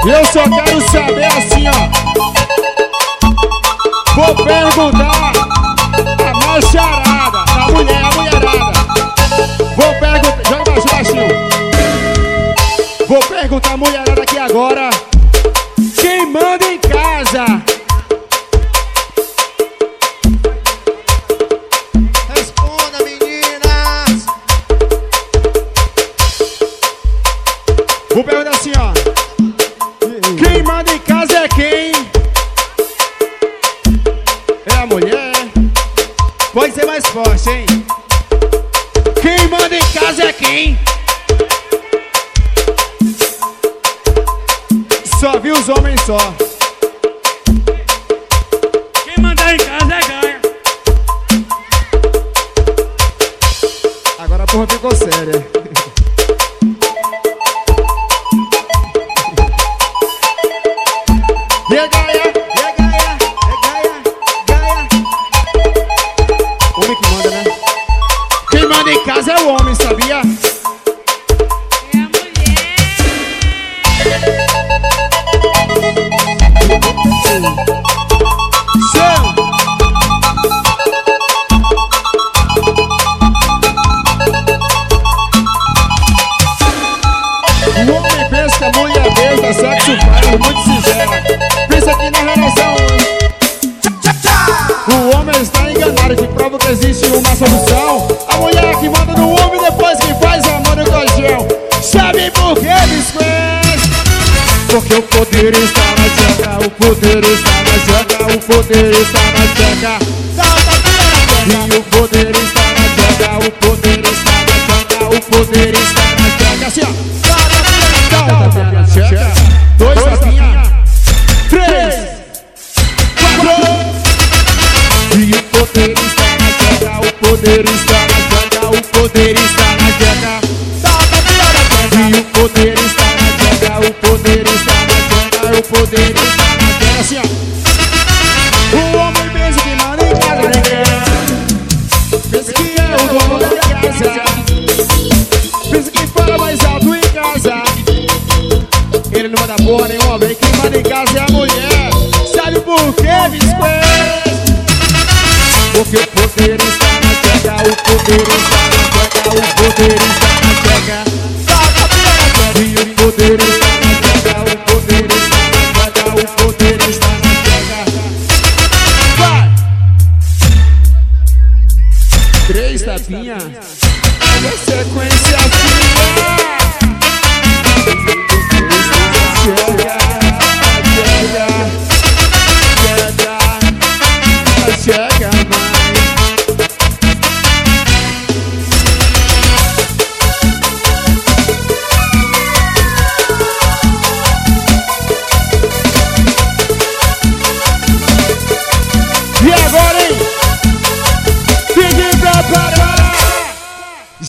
Eu só quero saber assim, ó. Vou perguntar a macharada, a mulherada. Vou perguntar, joga baixinho. Vou perguntar a mulherada aqui agora. Quem manda em casa? Responda, meninas. Vou perguntar assim, ó. Quem manda em casa é quem? É a mulher? Pode ser mais forte, hein? Quem manda em casa é quem? Só vi os homens só. Quem mandar em casa é ganha. Agora a porra ficou séria. Regaia. Homem que manda, né? Quem manda em casa é o homem, sabia? É a mulher. Chão. O homem pensa que a mulher besta, sexo faz muito sincera. Pensa que na relação o homem está enganado, que prova que existe uma solução. A mulher que manda no homem depois que faz amor no colchão. Sabe por que desconhece? Porque o poder está na tcheca, o poder está na tcheca, o poder está na tcheca. E o poder está na tcheca, o poder está na tcheca, o poder está na tcheca. Assim, ó. Tapinha na tcheca, 2 tapinha, 3, 4. E o poder está na tcheca, o poder está na tcheca, o poder está na tcheca. E o poder está na tcheca, o poder está na tcheca, o poder está na tcheca. Assim, ó. O homem pensa que manda em casa, ninguém. Pensa que é o dono da casa. Pensa que fala mais alto em casa. Ele não manda porra nenhuma, vem. Quem manda em casa é a mulher. Sabe por quê, biscoito? Porque o poder está na tcheca, o poder está na tcheca, o poder está na tcheca. E o poder está na tcheca, o poder está na tcheca, o poder está na tcheca. Vai! 3 tapinhas. Na sequência assim.